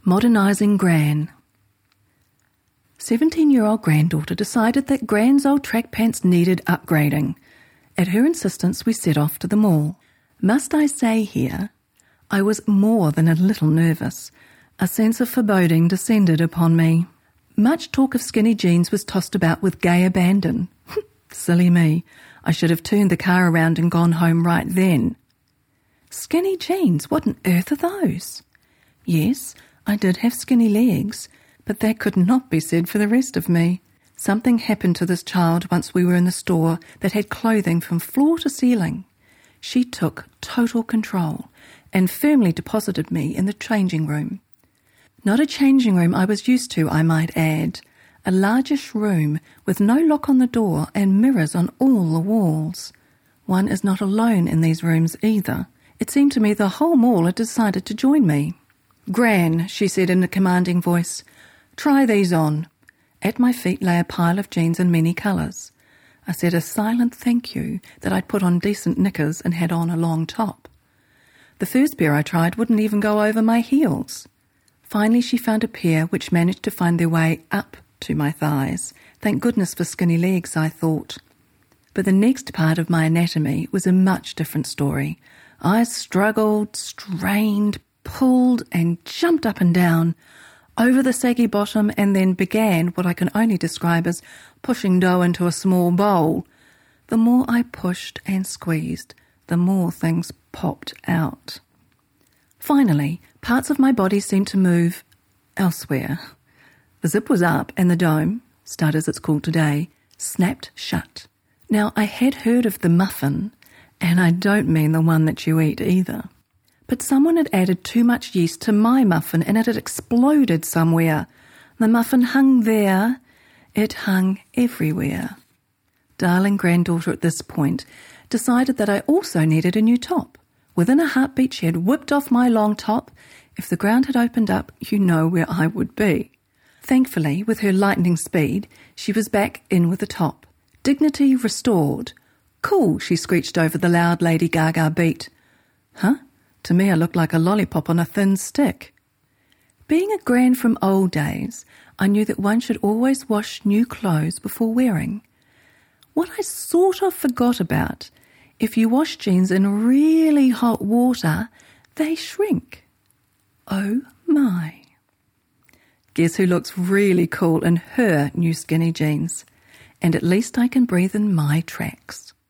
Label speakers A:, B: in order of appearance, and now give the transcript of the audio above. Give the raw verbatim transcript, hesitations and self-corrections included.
A: Modernising Gran. Seventeen-year-old granddaughter decided that Gran's old track pants needed upgrading. At her insistence, we set off to the mall. Must I say here, I was more than a little nervous. A sense of foreboding descended upon me. Much talk of skinny jeans was tossed about with gay abandon. Silly me. I should have turned the car around and gone home right then. Skinny jeans? What on earth are those? Yes, I did have skinny legs, but that could not be said for the rest of me. Something happened to this child once we were in the store that had clothing from floor to ceiling. She took total control and firmly deposited me in the changing room. Not a changing room I was used to, I might add. A largish room with no lock on the door and mirrors on all the walls. One is not alone in these rooms either. It seemed to me the whole mall had decided to join me. "Gran," she said in a commanding voice, "try these on." At my feet lay a pile of jeans in many colours. I said a silent thank you that I'd put on decent knickers and had on a long top. The first pair I tried wouldn't even go over my heels. Finally she found a pair which managed to find their way up to my thighs. Thank goodness for skinny legs, I thought. But the next part of my anatomy was a much different story. I struggled, strained, pulled and jumped up and down over the saggy bottom and then began what I can only describe as pushing dough into a small bowl. The more I pushed and squeezed, the more things popped out. Finally, parts of my body seemed to move elsewhere. The zip was up and the dome, stud as it's called today, snapped shut. Now, I had heard of the muffin, and I don't mean the one that you eat either. But someone had added too much yeast to my muffin and it had exploded somewhere. The muffin hung there. It hung everywhere. Darling granddaughter at this point decided that I also needed a new top. Within a heartbeat she had whipped off my long top. If the ground had opened up, you know where I would be. Thankfully, with her lightning speed, she was back in with the top. Dignity restored. "Cool," she screeched over the loud Lady Gaga beat. Huh? To me I looked like a lollipop on a thin stick. Being a gran from old days, I knew that one should always wash new clothes before wearing. What I sort of forgot about, if you wash jeans in really hot water, they shrink. Oh my. Guess who looks really cool in her new skinny jeans? And at least I can breathe in my tracks.